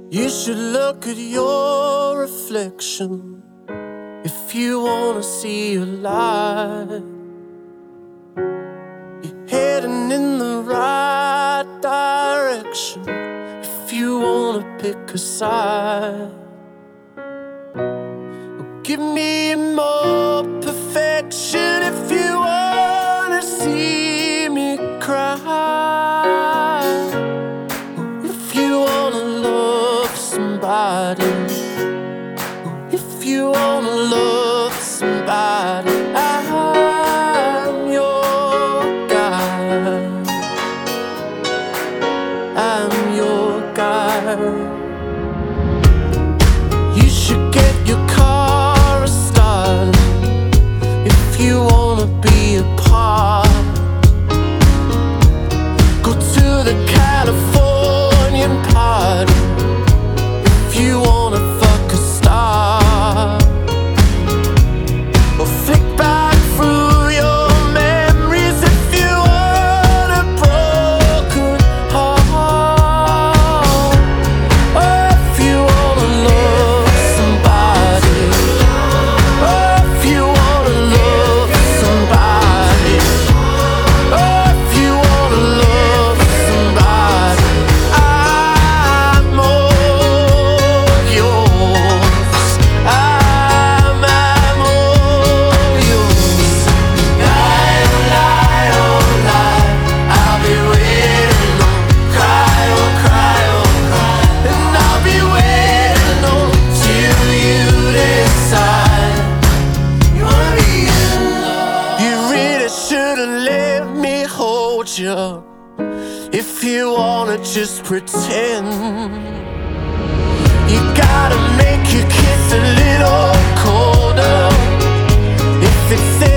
You should look at your reflection if you wanna see a light. You're heading in the right direction if you wanna pick a side. Give me more perfection if you wanna see me cry. If you wanna love somebody, if you wanna love somebody, I'm your guy. I'm your guy. You should get your car started if you wanna be apart. Go to the Californian party if you wanna fuck a star. Or flick back through your memories if you want a broken heart. Or if you wanna love somebody, or if you wanna love somebody, or if you wanna love somebody, I'm all yours. I'm all yours. Lie, oh lie, I'll be waiting on. Cry, oh cry, oh cry, and I'll be waiting on till you decide you wanna be in love. You really should've let me hold you if you wanna just pretend. You gotta make your kiss a little colder if it's